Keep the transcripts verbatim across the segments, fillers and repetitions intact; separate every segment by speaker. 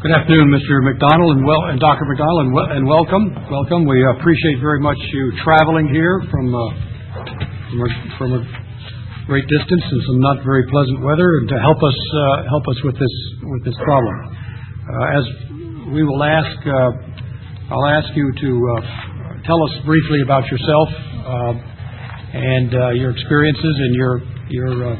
Speaker 1: Good afternoon, Mister McDonald and, well, and Doctor McDonald, and, wel- and welcome. Welcome. We appreciate very much you traveling here from uh, from, a, from a great distance and some not very pleasant weather, and to help us uh, help us with this with this problem. Uh, as we will ask, uh, I'll ask you to uh, tell us briefly about yourself uh, and uh, your experiences and your your uh,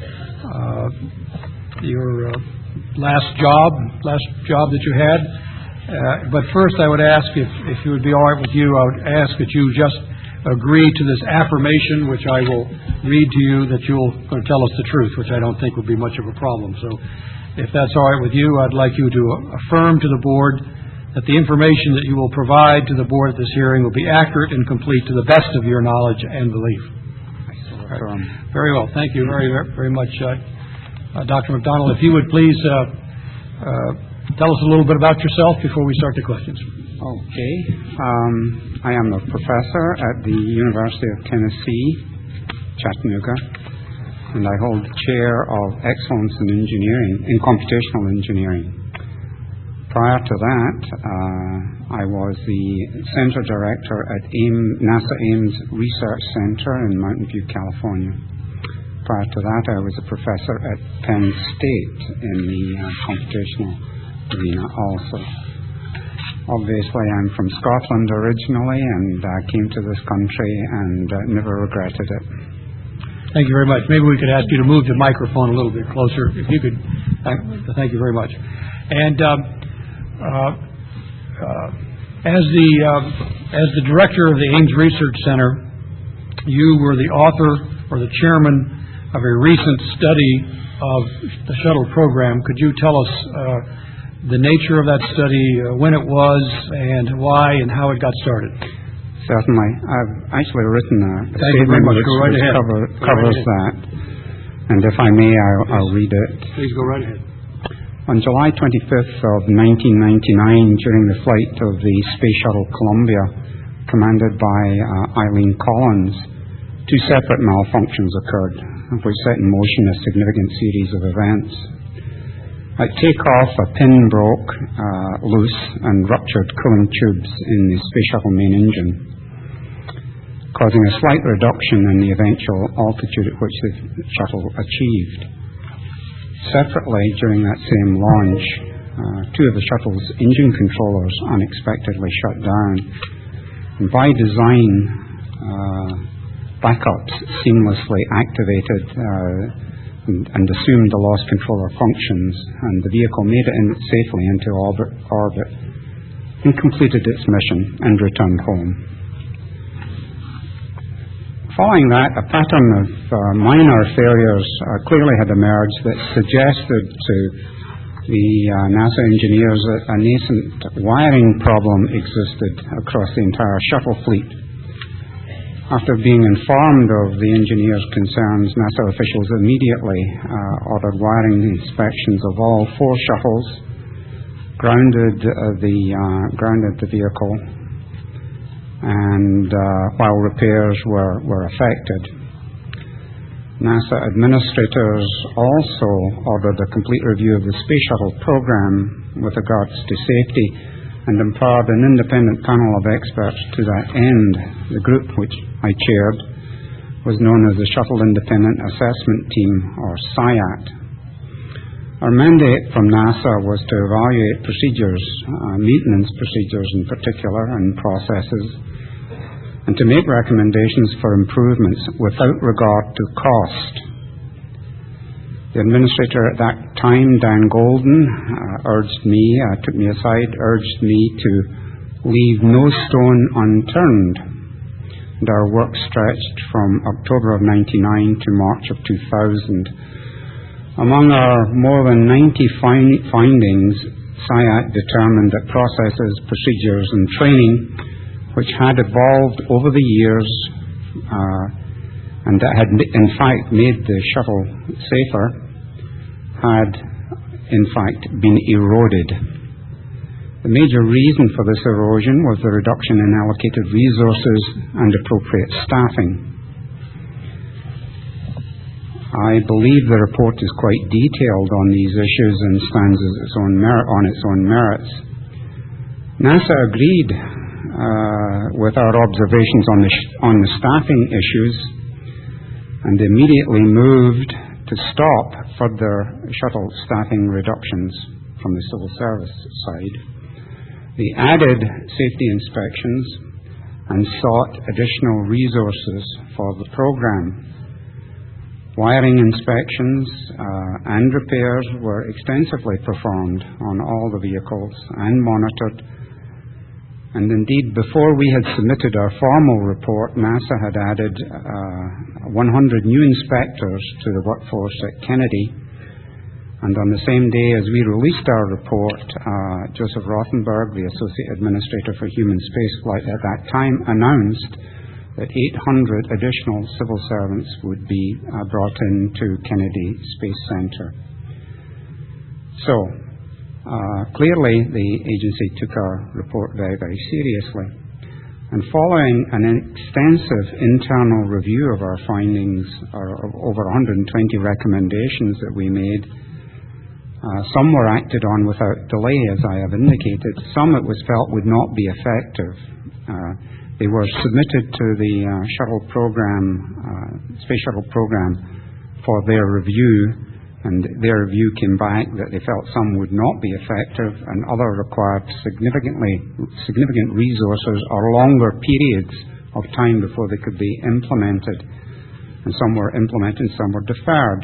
Speaker 1: uh, your. Uh, last job, last job that you had. Uh, but first I would ask, if, if it would be all right with you, I would ask that you just agree to this affirmation, which I will read to you, that you'll going to tell us the truth, which I don't think will be much of a problem. So if that's all right with you, I'd like you to affirm to the board that the information that you will provide to the board at this hearing will be accurate and complete to the best of your knowledge and belief. Right. Very well. Thank you very, very much, uh, Uh, Doctor McDonald. If you would please uh, uh, tell us a little bit about yourself before we start the questions.
Speaker 2: Okay. Um, I am a professor at the University of Tennessee, Chattanooga, and I hold the chair of Excellence in Engineering, in Computational Engineering. Prior to that, uh, I was the Center Director at AIM, NASA Ames Research Center in Mountain View, California. Prior to that, I was a professor at Penn State in the uh, computational arena also. Obviously, I'm from Scotland originally and uh, came to this country and uh, never regretted it.
Speaker 1: Thank you very much. Maybe we could ask you to move the microphone a little bit closer, if you could. Thank, thank you very much. And um, uh, uh, as the um, as the director of the Ames Research Center, you were the author or the chairman of a recent study of the shuttle program. Could you tell us uh, the nature of that study, uh, when it was, and why, and how it got started?
Speaker 2: Certainly. I've actually written a
Speaker 1: Thank statement which,
Speaker 2: right which cover, covers right that. And if I may, I'll, I'll read it.
Speaker 1: Please go right ahead.
Speaker 2: On July twenty-fifth of nineteen ninety-nine, during the flight of the Space Shuttle Columbia, commanded by uh, Eileen Collins, two separate malfunctions occurred, which set in motion a significant series of events. At takeoff, a pin broke uh, loose and ruptured cooling tubes in the Space Shuttle main engine, causing a slight reduction in the eventual altitude at which the shuttle achieved. Separately, during that same launch, uh, two of the shuttle's engine controllers unexpectedly shut down. And by design, uh, backups seamlessly activated uh, and, and assumed the lost controller functions, and the vehicle made it in safely into orbit, orbit and completed its mission and returned home. Following that, a pattern of uh, minor failures uh, clearly had emerged that suggested to the uh, NASA engineers that a nascent wiring problem existed across the entire shuttle fleet. After being informed of the engineers' concerns, NASA officials immediately uh, ordered wiring inspections of all four shuttles, grounded uh, the uh, grounded the vehicle, and uh, while repairs were, were effected. NASA administrators also ordered a complete review of the Space Shuttle program with regards to safety, and empowered an independent panel of experts to that end. The group, which I chaired, was known as the Shuttle Independent Assessment Team, or SIAT. Our mandate from NASA was to evaluate procedures, uh, maintenance procedures in particular, and processes, and to make recommendations for improvements without regard to cost. The administrator at that time, Dan Golden, uh, urged me, uh, took me aside, urged me to leave no stone unturned. And our work stretched from October of ninety-nine to March of two thousand. Among our more than ninety fi- findings, SIAT determined that processes, procedures, and training, which had evolved over the years uh, and that had in fact made the shuttle safer, had in fact been eroded. The major reason for this erosion was the reduction in allocated resources and appropriate staffing. I believe the report is quite detailed on these issues and stands as its own merit, on its own merits. NASA agreed uh, with our observations on the, sh- on the staffing issues and immediately moved to stop further shuttle staffing reductions from the civil service side. They added safety inspections and sought additional resources for the program. Wiring inspections uh, and repairs were extensively performed on all the vehicles and monitored. And indeed, before we had submitted our formal report, NASA had added uh, one hundred new inspectors to the workforce at Kennedy. And on the same day as we released our report, uh, Joseph Rothenberg, the Associate Administrator for Human Spaceflight at that time, announced that eight hundred additional civil servants would be uh, brought into Kennedy Space Center. So, uh, clearly the agency took our report very, very seriously. And following an extensive internal review of our findings, or of over one hundred twenty recommendations that we made, uh, some were acted on without delay, as I have indicated. Some it was felt would not be effective. Uh, They were submitted to the uh, shuttle program, uh, space shuttle program, for their review, and their review came back that they felt some would not be effective, and other required significantly significant resources or longer periods of time before they could be implemented. And some were implemented, some were deferred.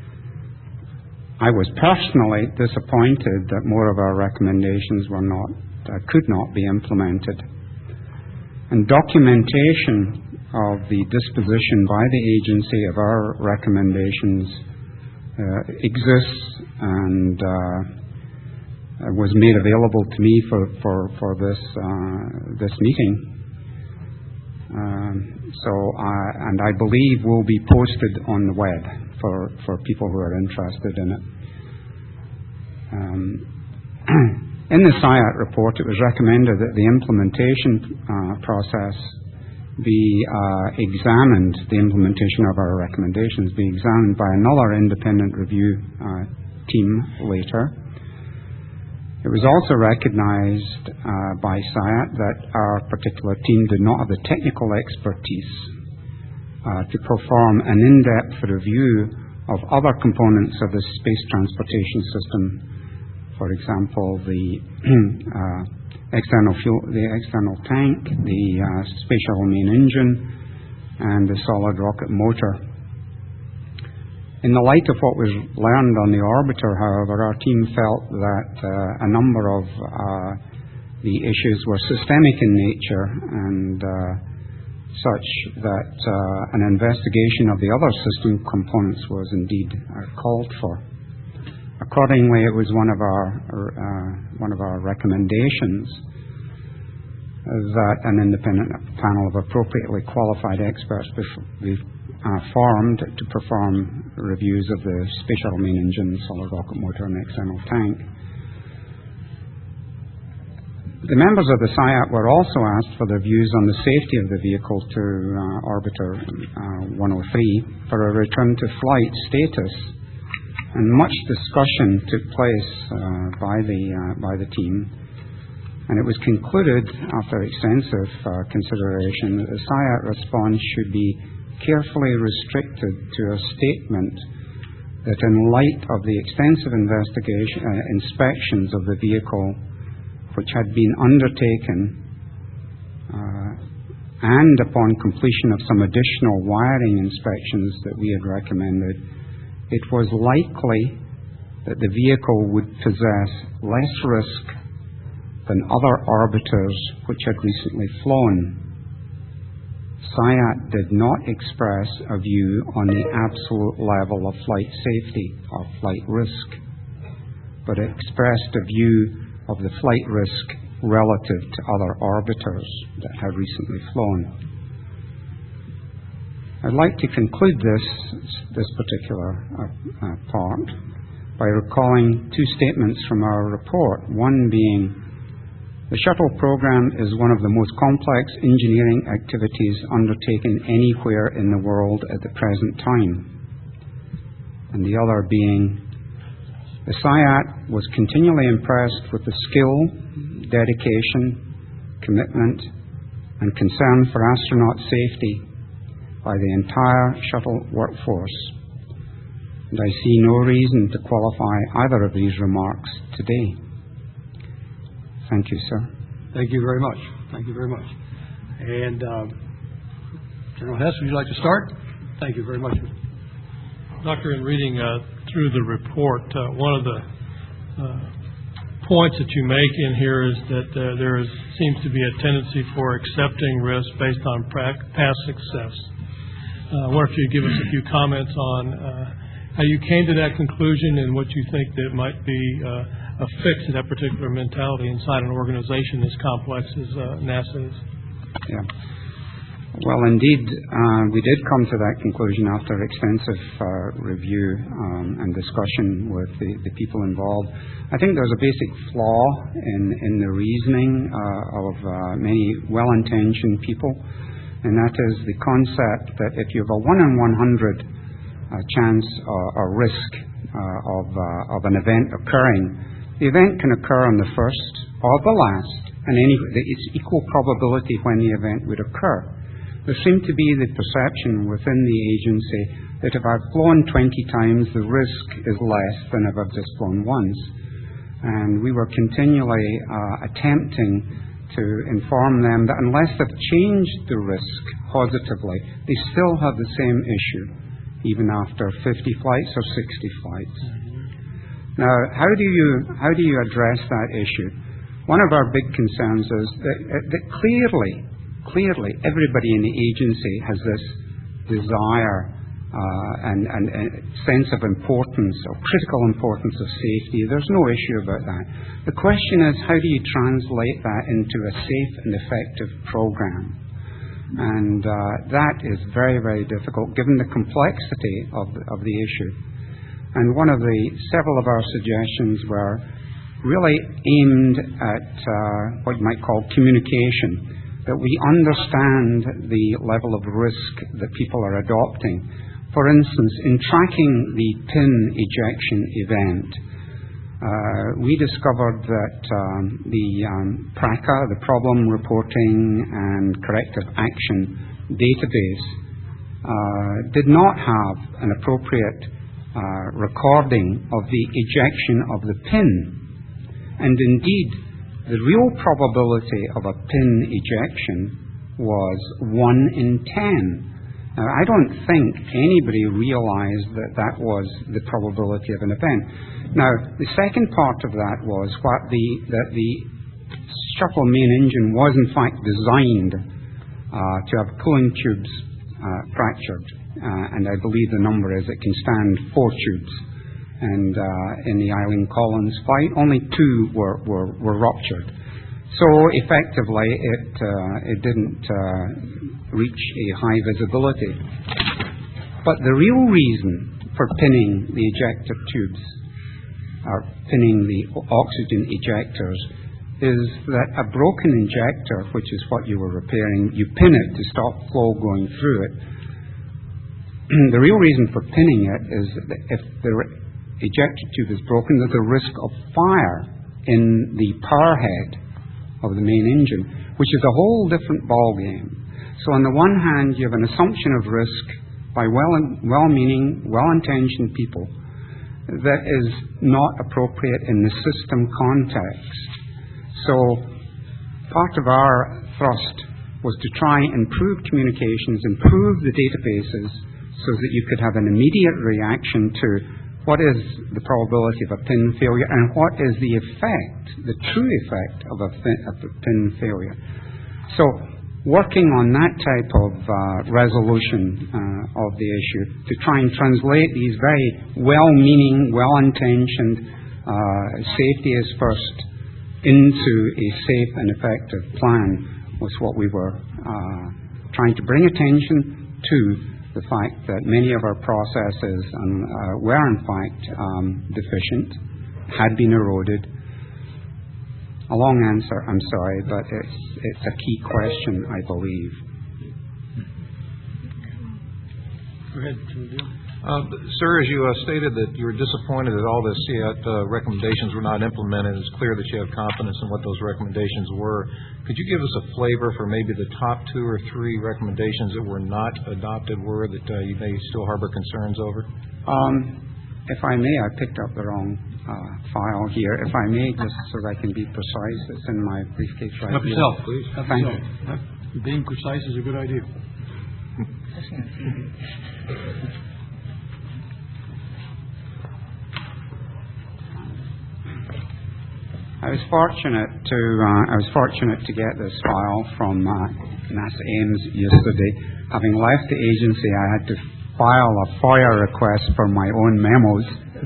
Speaker 2: I was personally disappointed that more of our recommendations were not, uh, could not be implemented. And documentation of the disposition by the agency of our recommendations uh, exists and uh, was made available to me for, for, for this, uh, this meeting. Um, so, I, and I believe will be posted on the web for, for people who are interested in it. Um, In the SIAT report, it was recommended that the implementation uh, process be uh, examined, the implementation of our recommendations be examined by another independent review uh, team later. It was also recognized uh, by SIAT that our particular team did not have the technical expertise uh, to perform an in-depth review of other components of the space transportation system. For example, the uh, external fuel, the external tank, the uh, space shuttle main engine, and the solid rocket motor. In the light of what was learned on the orbiter, however, our team felt that uh, a number of uh, the issues were systemic in nature and uh, such that uh, an investigation of the other system components was indeed uh, called for. Accordingly, it was one of our uh, one of our recommendations that an independent panel of appropriately qualified experts be uh, formed to perform reviews of the space shuttle main engine, solid rocket motor, and external tank. The members of the SIAT were also asked for their views on the safety of the vehicle to uh, Orbiter uh, one oh three for a return to flight status. And much discussion took place uh, by the uh, by the team, and it was concluded after extensive uh, consideration that the SIAT response should be carefully restricted to a statement that, in light of the extensive investigation uh, inspections of the vehicle, which had been undertaken, uh, and upon completion of some additional wiring inspections that we had recommended, it was likely that the vehicle would possess less risk than other orbiters which had recently flown. SIAT did not express a view on the absolute level of flight safety or flight risk, but expressed a view of the flight risk relative to other orbiters that had recently flown. I'd like to conclude this, this particular uh, uh, part by recalling two statements from our report, one being the shuttle program is one of the most complex engineering activities undertaken anywhere in the world at the present time. and the other being the S I A T was continually impressed with the skill, dedication, commitment, and concern for astronaut safety by the entire shuttle workforce. And I see no reason to qualify either of these remarks today. Thank you, sir.
Speaker 1: Thank you very much. Thank you very much. And uh, General Hess, would you like to start? Thank you very much.
Speaker 3: Doctor, in reading uh, through the report, uh, one of the uh, points that you make in here is that uh, there is, seems to be a tendency for accepting risk based on pra- past success. Uh, I wonder if you'd give us a few comments on uh, how you came to that conclusion and what you think that might be uh, a fix to that particular mentality inside an organization as complex as uh, NASA is.
Speaker 2: Yeah. Well, indeed, uh, we did come to that conclusion after extensive uh, review um, and discussion with the, the people involved. I think there's a basic flaw in, in the reasoning uh, of uh, many well-intentioned people, and that is the concept that if you have a one in one hundred uh, chance uh, or risk uh, of, uh, of an event occurring, the event can occur on the first or the last, and any, it's equal probability when the event would occur. There seemed to be the perception within the agency that if I've flown twenty times, the risk is less than if I've just flown once. And we were continually uh, attempting to inform them that unless they've changed the risk positively, they still have the same issue, even after fifty flights or sixty flights. Now, how do you, how do you address that issue? One of our big concerns is that, that clearly, Clearly, everybody in the agency has this desire uh, and, and, and sense of importance or critical importance of safety. There's no issue about that. The question is, how do you translate that into a safe and effective program? And uh, that is very, very difficult given the complexity of the, of the issue. And one of the several of our suggestions were really aimed at uh, what you might call communication, that we understand the level of risk that people are adopting. For instance, in tracking the pin ejection event, uh, we discovered that um, the um, PRACA, the Problem Reporting and Corrective Action Database, uh, did not have an appropriate uh, recording of the ejection of the pin. And indeed, the real probability of a pin ejection was one in ten. Now, I don't think anybody realized that that was the probability of an event. Now, the second part of that was what the, that the shuttle main engine was in fact designed uh, to have cooling tubes uh, fractured. Uh, and I believe the number is it can stand four tubes. And uh, in the Eileen Collins flight, only two were, were, were ruptured. So effectively, it, uh, it didn't uh, reach a high visibility. But the real reason for pinning the ejector tubes, or pinning the oxygen ejectors, is that a broken injector, which is what you were repairing, you pin it to stop flow going through it. The real reason for pinning it is that if the ejector tube is broken, there's a risk of fire in the power head of the main engine, which is a whole different ballgame. So on the one hand, you have an assumption of risk by well, well-meaning, well-intentioned people that is not appropriate in the system context. So part of our thrust was to try and improve communications, improve the databases so that you could have an immediate reaction to what is the probability of a pin failure and what is the effect, the true effect of a, fin- of a pin failure. So working on that type of uh, resolution uh, of the issue to try and translate these very well-meaning, well-intentioned uh, safety is first into a safe and effective plan was what we were uh, trying to bring attention to. The fact that many of our processes um, uh, were in fact um, deficient, had been eroded. A long answer, I'm sorry, but it's, it's a key question, I believe.
Speaker 1: Go ahead, Julie.
Speaker 4: Uh, sir, as you uh, stated that you were disappointed that all the C I A T uh, recommendations were not implemented, it's clear that you have confidence in what those recommendations were. Could you give us a flavor for maybe the top two or three recommendations that were not adopted were that uh, you may still harbor concerns over?
Speaker 2: Um, if I may, I picked up the wrong uh, file here. If I may, just so that I can be precise, it's in my briefcase right
Speaker 1: Help
Speaker 2: here.
Speaker 1: yourself, please. Help
Speaker 2: Thank
Speaker 1: yourself. You. Being precise is a good idea.
Speaker 2: I was fortunate to uh, I was fortunate to get this file from uh, NASA Ames yesterday. Having left the agency, I had to file a FOIA request for my own memos,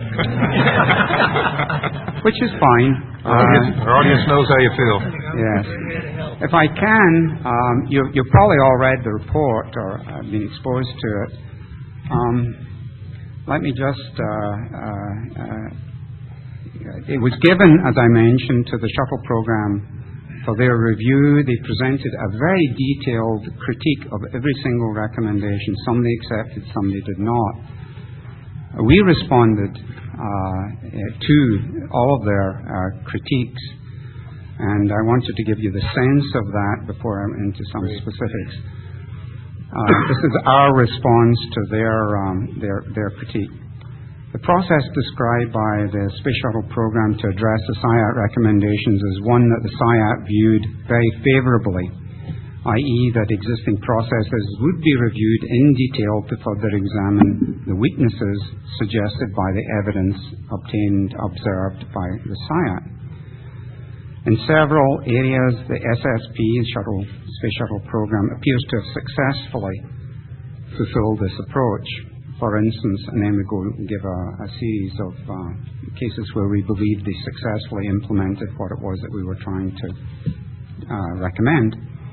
Speaker 2: which is fine.
Speaker 4: Our audience, uh, our audience knows how you feel.
Speaker 2: Yes. If I can, um, you, you've probably all read the report or uh, been exposed to it. Um, let me just. Uh, uh, uh, It was given, as I mentioned, to the shuttle program for their review. They presented a very detailed critique of every single recommendation. Some they accepted, some they did not. We responded uh, to all of their uh, critiques, and I wanted to give you the sense of that before I'm into some specifics. Uh, this is our response to their um, their their critique. The process described by the Space Shuttle program to address the S I A T recommendations is one that the S I A T viewed very favorably, that is that existing processes would be reviewed in detail to further examine the weaknesses suggested by the evidence obtained, observed by the S I A T. In several areas, the S S P, Shuttle, Space Shuttle program, appears to have successfully fulfilled this approach. For instance, and then we go give a, a series of uh, cases where we believe they successfully implemented what it was that we were trying to uh, recommend.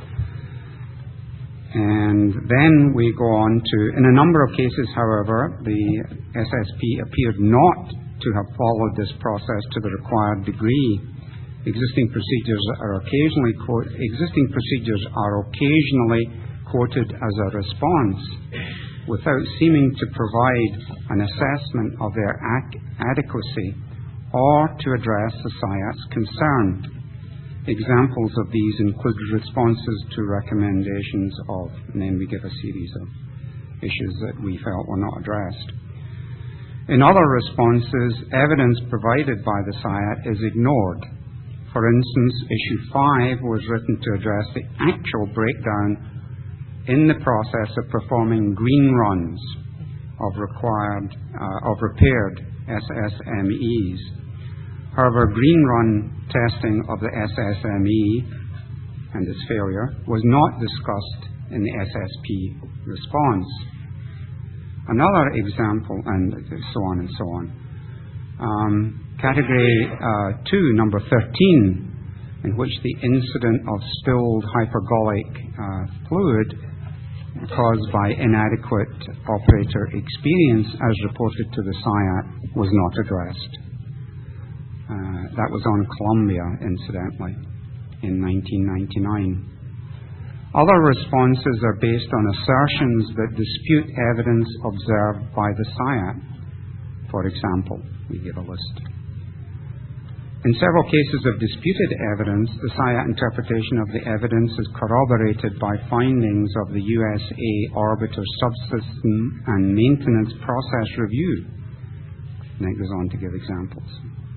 Speaker 2: And then we go on to, in a number of cases, however, the S S P appeared not to have followed this process to the required degree. Existing procedures are occasionally quote, existing procedures are occasionally quoted as a response, without seeming to provide an assessment of their ac- adequacy or to address the S I A T's concern. Examples of these include responses to recommendations of, and then we give a series of issues that we felt were not addressed. In other responses, evidence provided by the S I A T is ignored. For instance, issue five was written to address the actual breakdown in the process of performing green runs of required, uh, of repaired S S M Es. However, green run testing of the S S M E and its failure was not discussed in the S S P response. Another example, and so on and so on. Um, category uh, two, number thirteen, in which the incident of spilled hypergolic uh, fluid caused by inadequate operator experience as reported to the S I A T was not addressed. Uh, that was on Columbia, incidentally, in nineteen ninety-nine. Other responses are based on assertions that dispute evidence observed by the S I A T. For example, we give a list. In several cases of disputed evidence, the S I A T interpretation of the evidence is corroborated by findings of the U S A Orbiter Subsystem and Maintenance Process Review. And it goes on to give examples.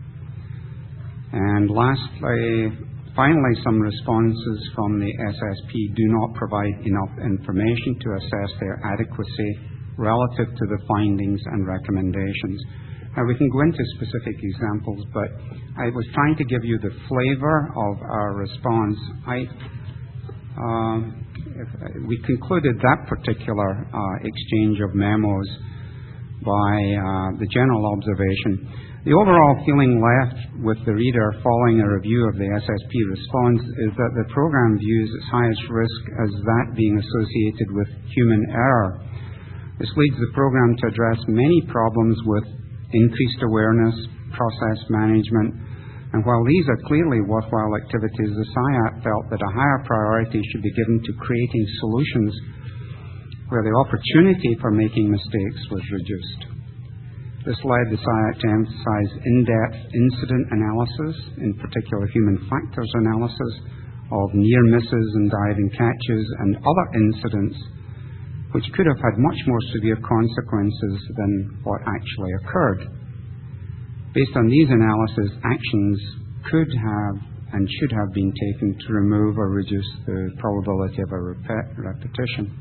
Speaker 2: And lastly, finally, some responses from the S S P do not provide enough information to assess their adequacy relative to the findings and recommendations. Now, we can go into specific examples, but I was trying to give you the flavor of our response. I, uh, if, uh, we concluded that particular uh, exchange of memos by uh, the general observation. The overall feeling left with the reader following a review of the S S P response is that the program views its highest risk as that being associated with human error. This leads the program to address many problems with increased awareness, process management, and while these are clearly worthwhile activities, the S I A T felt that a higher priority should be given to creating solutions where the opportunity for making mistakes was reduced. This led the S I A C to emphasize in-depth incident analysis, in particular human factors analysis, of near misses and diving catches and other incidents which could have had much more severe consequences than what actually occurred. Based on these analyses, actions could have and should have been taken to remove or reduce the probability of a repet- repetition.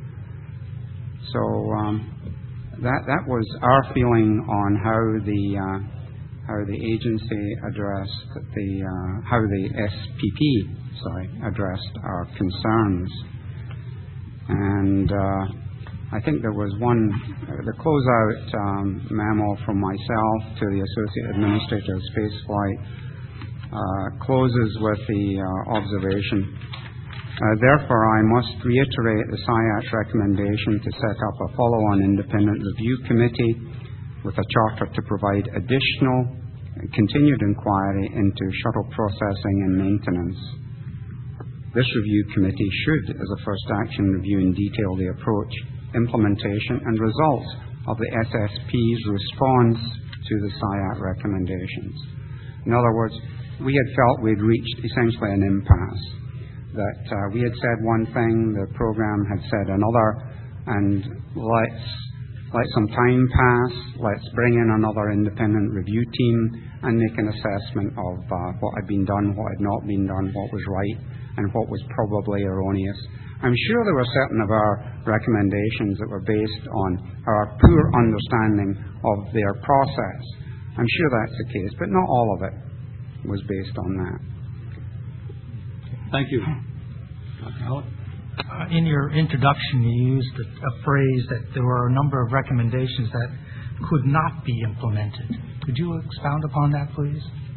Speaker 2: So um, that that was our feeling on how the uh, how the agency addressed the uh, how the S P P sorry addressed our concerns. And uh, I think there was one, uh, the closeout um, memo from myself to the Associate Administrator of Spaceflight uh, closes with the uh, observation, uh, therefore I must reiterate the S I A C's recommendation to set up a follow-on independent review committee with a charter to provide additional continued inquiry into shuttle processing and maintenance. This review committee should, as a first action, review in detail the approach, implementation and results of the S S P's response to the S I A C recommendations. In other words, we had felt we'd reached essentially an impasse, that uh, we had said one thing, the program had said another, and let's let some time pass, let's bring in another independent review team and make an assessment of uh, what had been done, what had not been done, what was right, and what was probably erroneous. I'm sure there were certain of our recommendations that were based on our poor understanding of their process. I'm sure that's the case, but not all of it was based on that.
Speaker 1: Thank you. Doctor Hallett?
Speaker 5: Uh, in your introduction, you used a, a phrase that there were a number of recommendations that could not be implemented. Could you expound upon that, please?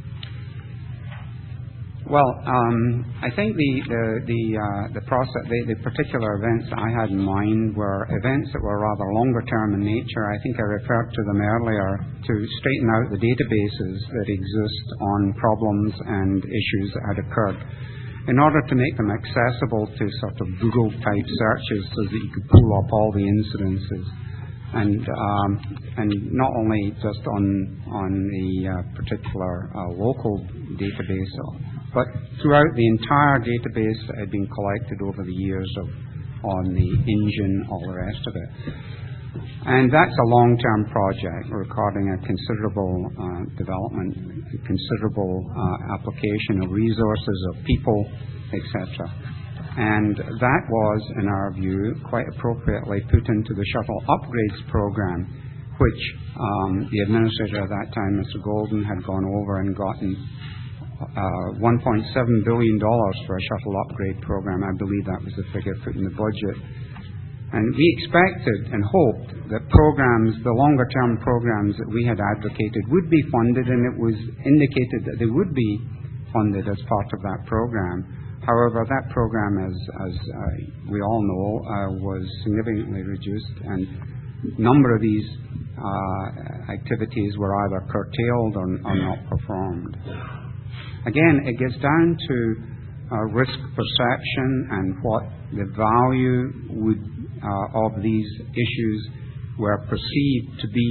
Speaker 2: Well, um, I think the the the, uh, the process, the, the particular events that I had in mind were events that were rather longer term in nature. I think I referred to them earlier to straighten out the databases that exist on problems and issues that had occurred, in order to make them accessible to sort of Google type searches, so that you could pull up all the incidences, and um, and not only just on on the uh, particular uh, local database, but throughout the entire database that had been collected over the years of on the engine, all the rest of it. And that's a long-term project requiring a considerable uh, development, a considerable uh, application of resources, of people, et cetera. And that was, in our view, quite appropriately put into the Shuttle Upgrades Program, which um, the administrator at that time, Mister Golden, had gone over and gotten Uh, one point seven billion dollars for a shuttle upgrade program. I believe that was the figure put in the budget. And we expected and hoped that programs, the longer-term programs that we had advocated, would be funded, and it was indicated that they would be funded as part of that program. However, that program, as, as uh, we all know, uh, was significantly reduced, and a number of these uh, activities were either curtailed or, or not performed. Again, it gets down to uh, risk perception and what the value would, uh, of these issues were perceived to be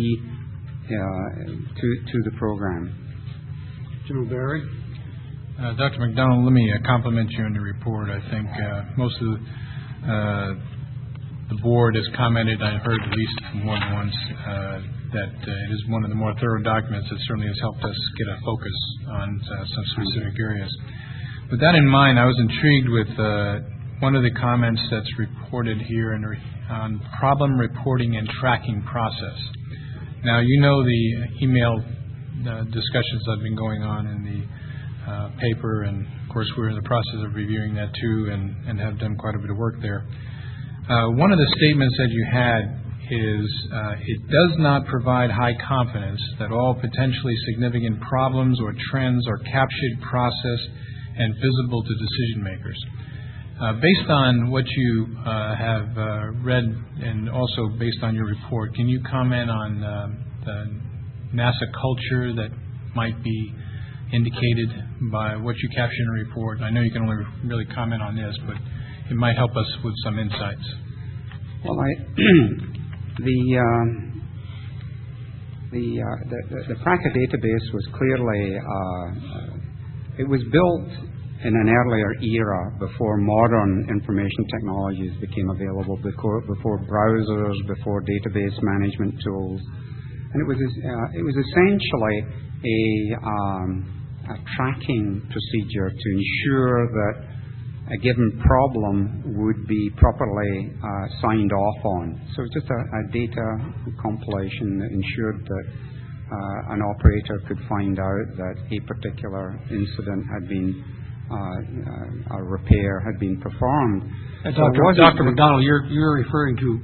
Speaker 2: uh, to, to the program.
Speaker 1: General Barry?
Speaker 6: Uh, Doctor McDonald, let me uh, compliment you on your report. I think uh, most of the, uh, the board has commented, I heard at least more than once, uh, that uh, it is one of the more thorough documents that certainly has helped us get a focus on uh, some specific areas. With that in mind, I was intrigued with uh, one of the comments that's reported here in re- on problem reporting and tracking process. Now, you know the email uh, discussions that have been going on in the uh, paper, and of course we're in the process of reviewing that too, and, and have done quite a bit of work there. Uh, one of the statements that you had is uh, it does not provide high confidence that all potentially significant problems or trends are captured, processed, and visible to decision makers. Uh, based on what you uh, have uh, read and also based on your report, can you comment on uh, the NASA culture that might be indicated by what you capture in the report? I know you can only really comment on this, but it might help us with some insights.
Speaker 2: Well, I, the, um, the, uh, the, the the PRACA database was clearly uh, it was built in an earlier era before modern information technologies became available, before, before browsers, before database management tools, and it was uh, it was essentially a, um, a tracking procedure to ensure that a given problem would be properly uh, signed off on. So it was just a, a data compilation that ensured that uh, an operator could find out that a particular incident had been, uh, uh, a repair had been performed.
Speaker 1: Uh,
Speaker 2: So
Speaker 1: Doctor
Speaker 2: it wasn't
Speaker 1: Doctor
Speaker 2: the-
Speaker 1: McDonald, you're, you're referring to,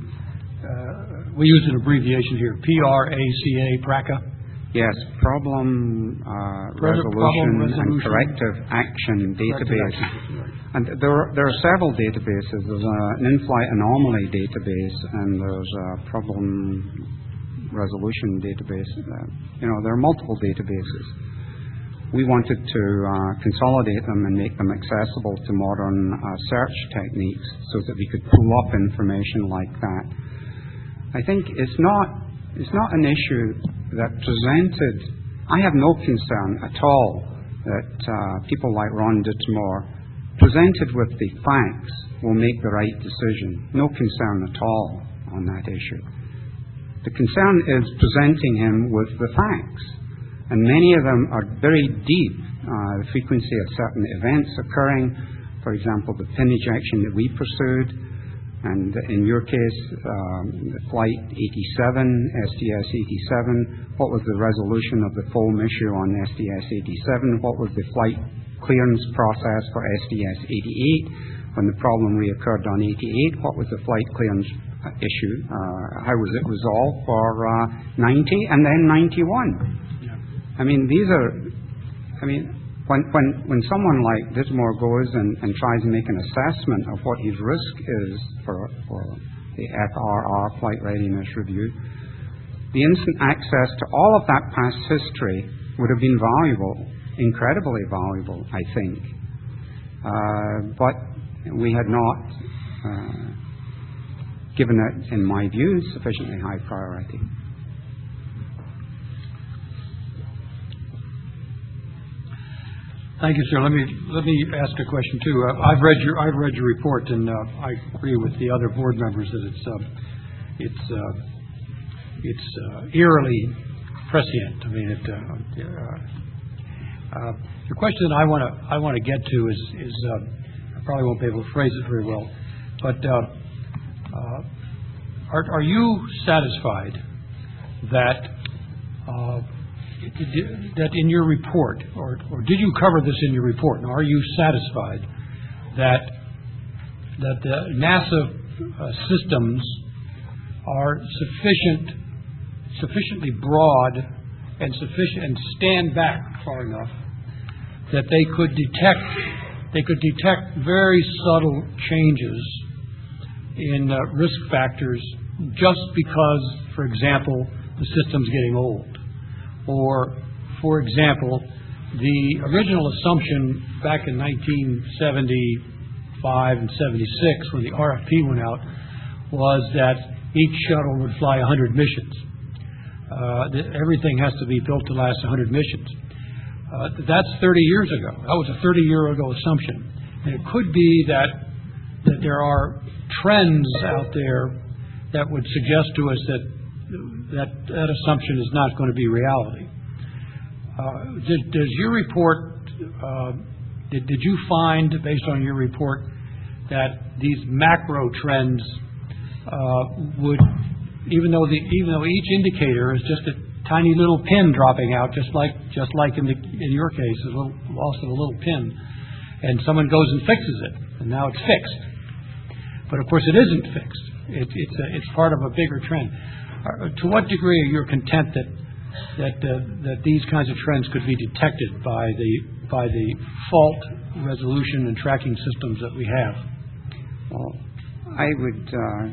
Speaker 1: uh, we use an abbreviation here, P R A C A, PRACA?
Speaker 2: Yes, problem, uh, resolution,
Speaker 1: problem resolution.
Speaker 2: and corrective action database. And there are, there are several databases. There's a, an in-flight anomaly database, and there's a problem resolution database. Uh, you know, there are multiple databases. We wanted to uh, consolidate them and make them accessible to modern uh, search techniques so that we could pull up information like that. I think it's not it's not an issue that presented. I have no concern at all that uh, people like Ron Ditmore, presented with the facts, will make the right decision. No concern at all on that issue. The concern is presenting him with the facts, and many of them are very deep. Uh, the frequency of certain events occurring, for example, the pin ejection that we pursued, and in your case, um, the Flight eighty-seven, S T S eighty-seven, what was the resolution of the foam issue on S T S eighty-seven? What was the flight clearance process for S T S eighty-eight? When the problem reoccurred on eighty-eight, what was the flight clearance issue? Uh, how was it resolved for uh, ninety and then ninety-one? Yeah. I mean, these are, I mean, when when when someone like Ditmore goes and, and tries to make an assessment of what his risk is for, for the F R R, Flight Readiness Review, the instant access to all of that past history would have been valuable, incredibly valuable, I think. Uh, but we had not uh, given it, in my view, sufficiently high priority.
Speaker 1: Thank you, sir. Let me let me ask a question too. Uh, I've read your I've read your report, and uh, I agree with the other board members that it's uh, it's uh, it's uh, eerily prescient. I mean, it. Uh, uh, uh, the question that I want to I want to get to is is uh, I probably won't be able to phrase it very well, but uh, uh, are are you satisfied that? Uh, that in your report, or, or did you cover this in your report? And are you satisfied that that the NASA uh, systems are sufficient, sufficiently broad, and sufficient, and stand back far enough that they could detect they could detect very subtle changes in uh, risk factors just because, for example, the system's getting old? Or, for example, the original assumption back in nineteen seventy-five and seventy-six, when the R F P went out, was that each shuttle would fly one hundred missions. Uh, that everything has to be built to last one hundred missions. Uh, that's thirty years ago. That was a thirty-year ago assumption. And it could be that that there are trends out there that would suggest to us that That, that assumption is not going to be reality. Uh, did, does your report, uh, did, did you find, based on your report, that these macro trends uh, would, even though the, even though each indicator is just a tiny little pin dropping out, just like just like in the in your case, a little loss of a little pin, and someone goes and fixes it, and now it's fixed. But of course, it isn't fixed. It, it's a, it's part of a bigger trend. To what degree are you content that that uh, that these kinds of trends could be detected by the by the fault resolution and tracking systems that we have?
Speaker 2: Well, I would. Uh,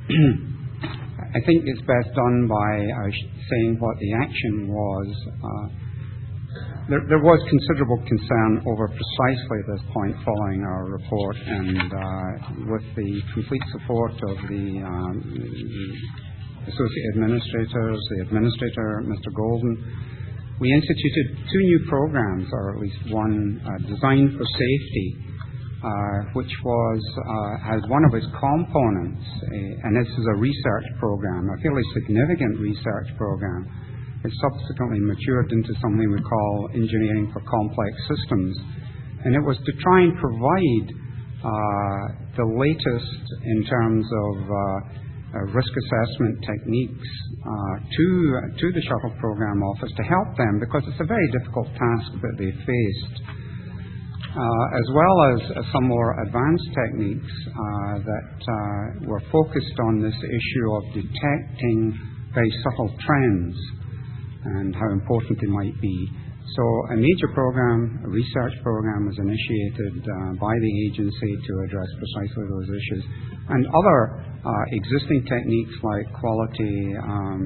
Speaker 2: I think it's best done by uh, saying what the action was. Uh, there, there was considerable concern over precisely this point following our report, and uh, with the complete support of the, um, the associate administrators, the administrator, Mister Golden, we instituted two new programs, or at least one uh, designed for safety, uh, which was uh, has one of its components, uh, and this is a research program, a fairly significant research program. It subsequently matured into something we call engineering for complex systems, and it was to try and provide uh, the latest in terms of uh, uh, risk assessment techniques uh, to to the shuttle program office to help them, because it's a very difficult task that they faced, uh, as well as uh, some more advanced techniques uh, that uh, were focused on this issue of detecting very subtle trends and how important they might be. So a major program, a research program, was initiated uh, by the agency to address precisely those issues. And other uh, existing techniques like quality, um,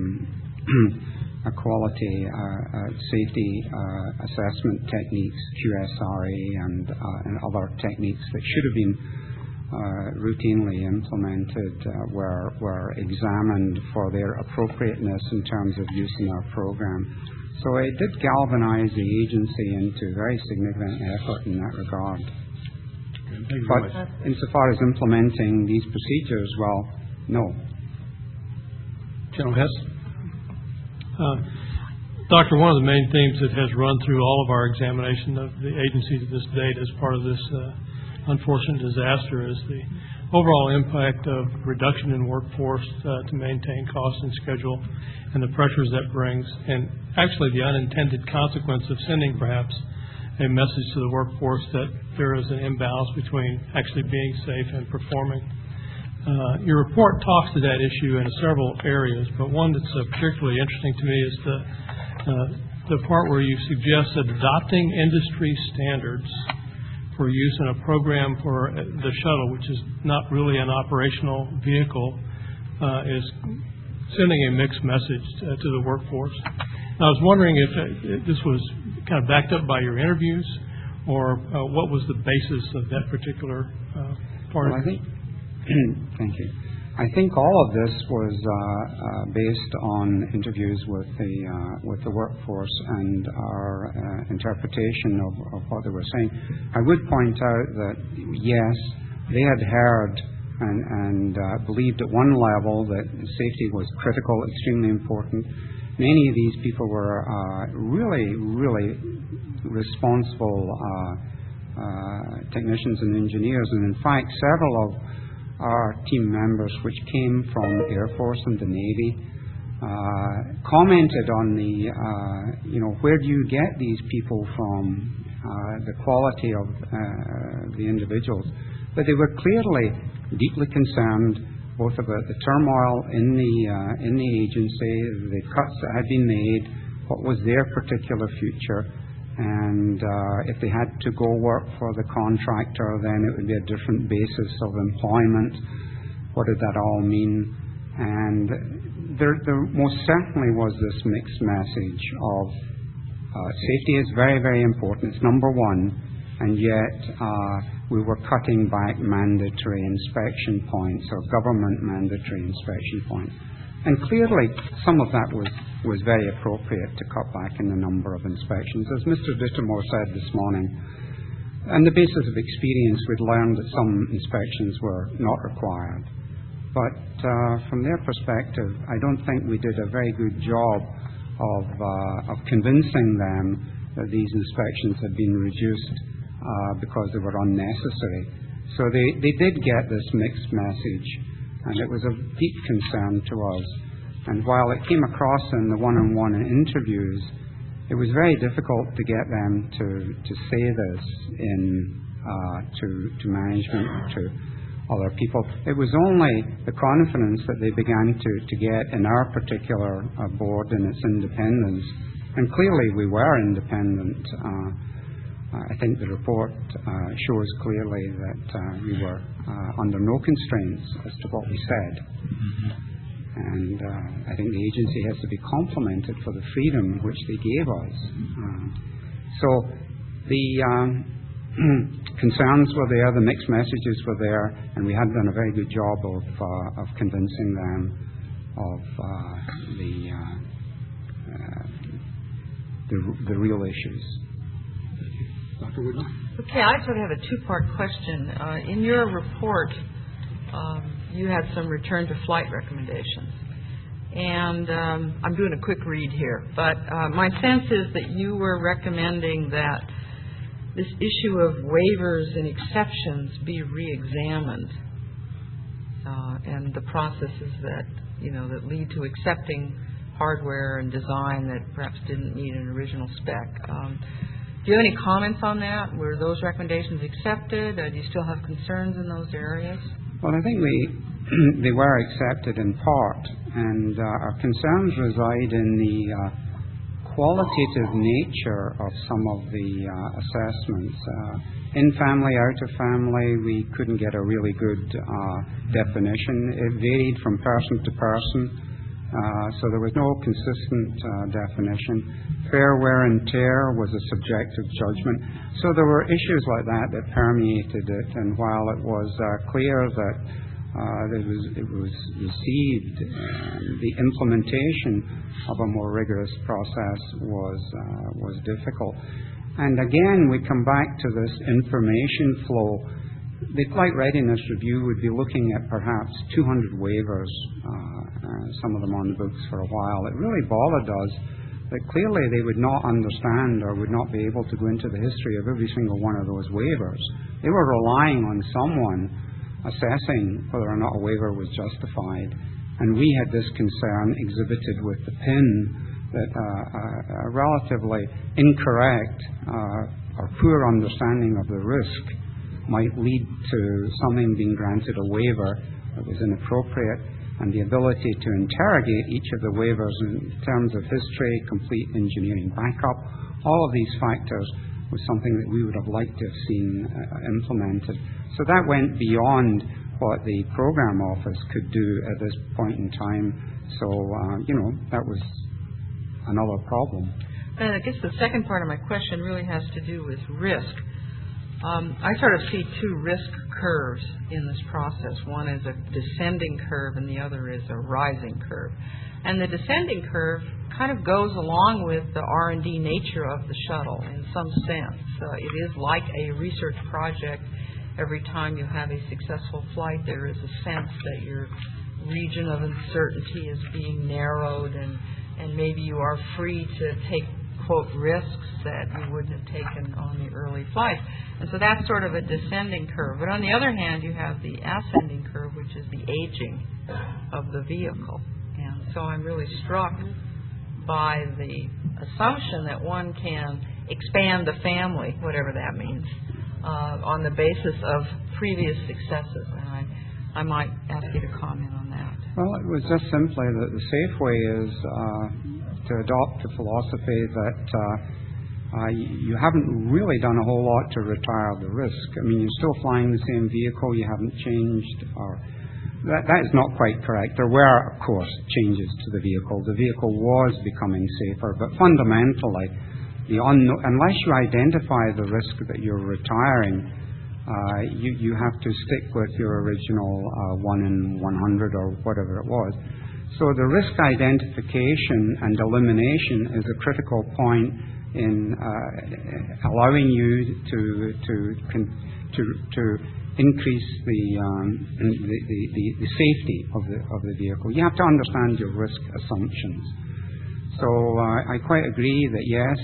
Speaker 2: quality uh, uh, safety uh, assessment techniques, Q S R A, and, uh, and other techniques that should have been Uh, routinely implemented uh, were, were examined for their appropriateness in terms of use in our program. So it did galvanize the agency into very significant effort in that regard.
Speaker 1: Okay,
Speaker 2: but insofar as implementing these procedures, well, no.
Speaker 1: General Hess?
Speaker 3: Uh, Doctor, one of the main themes that has run through all of our examination of the agency to this date as part of this uh, unfortunate disaster is the overall impact of reduction in workforce uh, to maintain cost and schedule, and the pressures that brings, and actually the unintended consequence of sending perhaps a message to the workforce that there is an imbalance between actually being safe and performing. Uh, your report talks to that issue in several areas, but one that's uh, particularly interesting to me is the uh, the part where you suggest that adopting industry standards for use in a program for the shuttle, which is not really an operational vehicle, uh, is sending a mixed message to, to the workforce. And I was wondering if, if this was kind of backed up by your interviews, or uh, what was the basis of that particular uh, part
Speaker 2: well,
Speaker 3: of it?
Speaker 2: I think, thank you. I think all of this was uh, uh, based on interviews with the uh, with the workforce and our uh, interpretation of, of what they were saying. I would point out that yes, they had heard and, and uh, believed at one level that safety was critical, extremely important. Many of these people were uh, really, really responsible uh, uh, technicians and engineers, and in fact, several of our team members, which came from the Air Force and the Navy, uh, commented on the, uh, you know, where do you get these people from, uh, the quality of uh, the individuals. But they were clearly deeply concerned both about the turmoil in the uh, in the agency, the cuts that had been made, what was their particular future, and uh, if they had to go work for the contractor, then it would be a different basis of employment. What did that all mean? And there, there most certainly was this mixed message of uh, safety is very, very important. It's number one, and yet uh, we were cutting back mandatory inspection points or government mandatory inspection points. And clearly, some of that was, was very appropriate to cut back in the number of inspections. As Mister Dittemore said this morning, on the basis of experience, we'd learned that some inspections were not required. But uh, from their perspective, I don't think we did a very good job of, uh, of convincing them that these inspections had been reduced uh, because they were unnecessary. So they, they did get this mixed message, and it was of deep concern to us. And while it came across in the one-on-one interviews, it was very difficult to get them to, to say this in uh, to, to management, to other people. It was only the confidence that they began to, to get in our particular uh, board and its independence. And clearly we were independent. Uh, I think the report uh, shows clearly that uh, we were uh, under no constraints as to what we said. Mm-hmm. And uh, I think the agency has to be complimented for the freedom which they gave us. Uh, So the um, concerns were there, the mixed messages were there, and we had done a very good job of uh, of convincing them of uh, the, uh, uh, the the real issues.
Speaker 1: Doctor Woodman?
Speaker 7: Okay, I sort of have a two-part question. Uh, in your report, um, you had some return to flight recommendations. And um, I'm doing a quick read here, but uh, my sense is that you were recommending that this issue of waivers and exceptions be re-examined, uh, and the processes that, you know, that lead to accepting hardware and design that perhaps didn't meet an original spec. Um, do you have any comments on that? Were those recommendations accepted? Uh, do you still have concerns in those areas?
Speaker 2: Well, I think they they were accepted in part, and uh, our concerns reside in the uh, qualitative nature of some of the uh, assessments. Uh, in family, out of family, we couldn't get a really good uh, definition. It varied from person to person, uh, so there was no consistent uh, definition. Fair wear and tear was a subjective judgment. So there were issues like that that permeated it, and while it was uh, clear that Uh, it was, it was received, and the implementation of a more rigorous process was uh, was difficult. And again, we come back to this information flow. The Flight Readiness Review would be looking at perhaps two hundred waivers, uh, uh, some of them on the books for a while. It really bothered us that clearly they would not understand or would not be able to go into the history of every single one of those waivers. They were relying on someone assessing whether or not a waiver was justified. And we had this concern exhibited with the P I N that uh, a, a relatively incorrect uh, or poor understanding of the risk might lead to something being granted a waiver that was inappropriate, and the ability to interrogate each of the waivers in terms of history, complete engineering backup, all of these factors was something that we would have liked to have seen uh, implemented. So that went beyond what the program office could do at this point in time. So, uh, you know, that was another problem.
Speaker 7: And I guess the second part of my question really has to do with risk. Um, I sort of see two risk curves in this process. One is a descending curve and the other is a rising curve. And the descending curve kind of goes along with the R and D nature of the shuttle in some sense. Uh, it is like a research project. Every time you have a successful flight, there is a sense that your region of uncertainty is being narrowed, and, and maybe you are free to take, quote, risks that you wouldn't have taken on the early flights. And so that's sort of a descending curve. But on the other hand, you have the ascending curve, which is the aging of the vehicle. And so I'm really struck by the assumption that one can expand the family, whatever that means, Uh, on the basis of previous successes. And I, I might ask you to comment on that.
Speaker 2: Well, it was just simply that the safe way is uh, to adopt a philosophy that uh, uh, you haven't really done a whole lot to retire the risk. I mean, you're still flying the same vehicle, you haven't changed, or that, that is not quite correct. There were, of course, changes to the vehicle. The vehicle was becoming safer, but fundamentally, The unknown, unless you identify the risk that you're retiring, uh, you, you have to stick with your original uh, one in one hundred or whatever it was. So the risk identification and elimination is a critical point in uh, allowing you to to to to increase the, um, the, the, the the safety of the of the vehicle. You have to understand your risk assumptions. So uh, I quite agree that yes.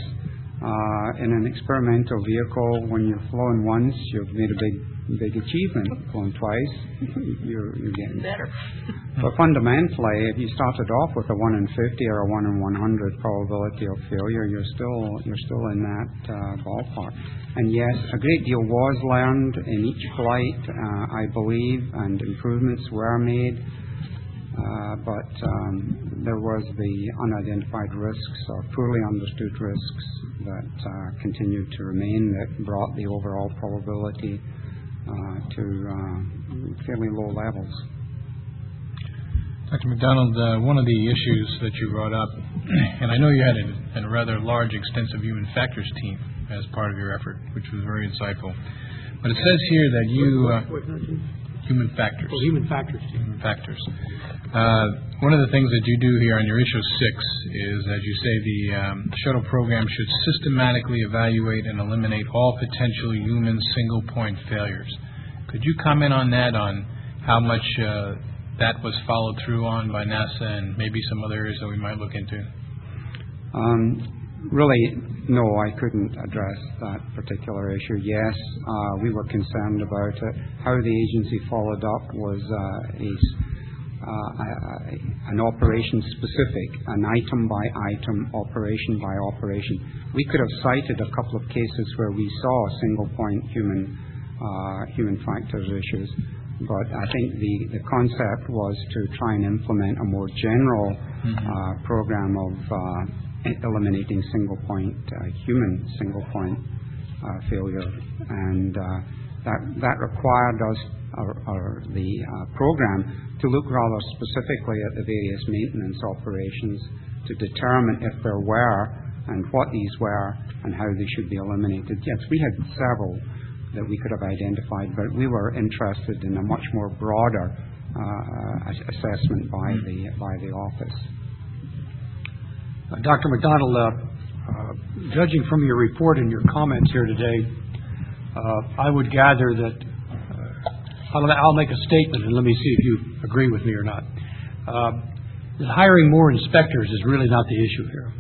Speaker 2: Uh, in an experimental vehicle, when you've flown once, you've made a big, big achievement. Flown twice, you're, you're getting
Speaker 7: better.
Speaker 2: But fundamentally, if you started off with a one in fifty or a one in one hundred probability of failure, you're still you're still in that uh, ballpark. And yes, a great deal was learned in each flight, uh, I believe, and improvements were made. Uh, but um, there was the unidentified risks or poorly understood risks that uh, continued to remain that brought the overall probability uh, to uh, fairly low levels.
Speaker 6: Doctor McDonald, uh, one of the issues that you brought up, and I know you had a, a rather large, extensive human factors team as part of your effort, which was very insightful. But it says here that you... Uh, human factors.
Speaker 1: Oh, human factors.
Speaker 6: Human factors. Uh, one of the things that you do here on your issue six is, as you say, the um, shuttle program should systematically evaluate and eliminate all potential human single-point failures. Could you comment on that, on how much uh, that was followed through on by NASA and maybe some other areas that we might look into?
Speaker 2: Um, really, no, I couldn't address that particular issue. Yes, uh, we were concerned about it. How the agency followed up was uh, a, uh, a, an operation-specific, an item-by-item, operation-by-operation. We could have cited a couple of cases where we saw single-point human uh, human factors issues, but I think the, the concept was to try and implement a more general mm-hmm. uh, program of uh, eliminating single-point, uh, human single-point uh, failure, and uh, that that required us, or, or the uh, program, to look rather specifically at the various maintenance operations to determine if there were and what these were and how they should be eliminated. Yes, we had several that we could have identified, but we were interested in a much more broader uh, assessment by the by the office.
Speaker 1: Uh, Doctor McDonald, uh, uh, judging from your report and your comments here today, uh, I would gather that uh, I'll, I'll make a statement and let me see if you agree with me or not. Uh, that hiring more inspectors is really not the issue here.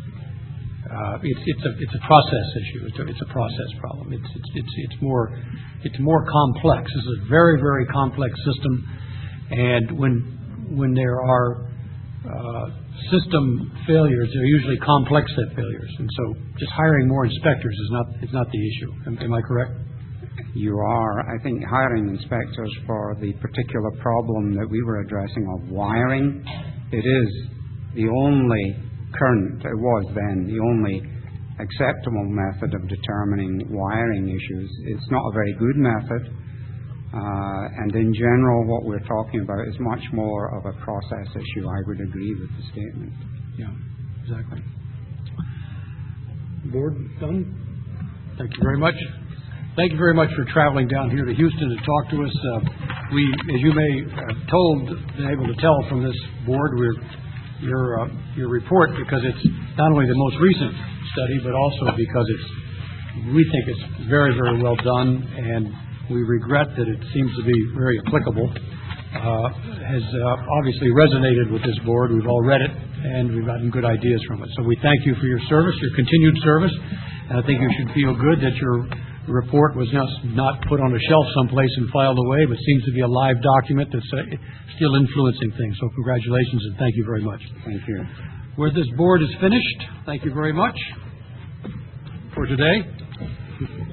Speaker 1: Uh, it's, it's a it's a process issue. It's a, it's a process problem. It's it's it's it's more it's more complex. This is a very very complex system, and when when there are uh, system failures, they're usually complex set failures, and so just hiring more inspectors is not is not the issue. Am, am I correct?
Speaker 2: You are. I think hiring inspectors for the particular problem that we were addressing of wiring, it is the only current, it was then, the only acceptable method of determining wiring issues. It's not a very good method, uh, and in general what we're talking about is much more of a process issue. I would agree with the statement.
Speaker 1: Yeah, exactly. Board done? Thank you very much. Thank you very much for traveling down here to Houston to talk to us. Uh, we, as you may have told, been able to tell from this board, we're your uh, your report, because it's not only the most recent study, but also because it's we think it's very, very well done, and we regret that it seems to be very applicable. Uh, has uh, obviously resonated with this board. We've all read it, and we've gotten good ideas from it. So we thank you for your service, your continued service, and I think you should feel good that your report was not, not put on a shelf someplace and filed away, but seems to be a live document that's uh, still influencing things. So congratulations and thank you very much.
Speaker 2: Thank you.
Speaker 1: Where this board is finished, thank you very much for today.